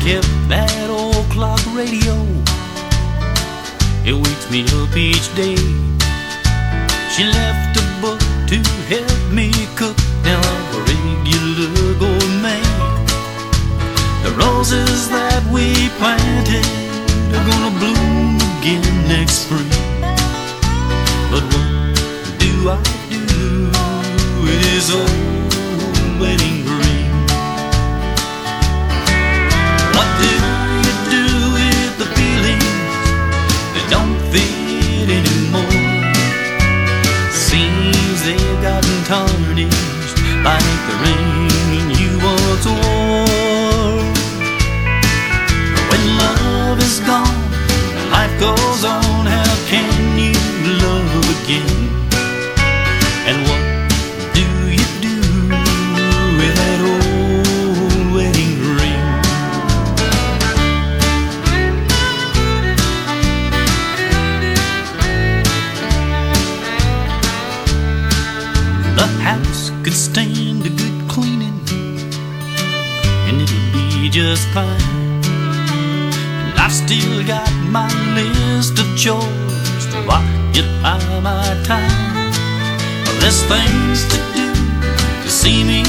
kept that old clock radio. It wakes me up each day. She left a book to help me cook. Now I'm a regular gourmet. The roses that we planted are gonna bloom again next spring. But what do I do with this old wedding ring? What do you do with the feelings that don't fit anymore? Seems they've gotten tarnished like the ring you once wore. When love is gone and life goes on, how can you love again? And what do you do with that old wedding ring? The house could stand a good cleaning, and it'll be just fine. And I've still got my list of chores to occupy my time. Well, there's things to do to see me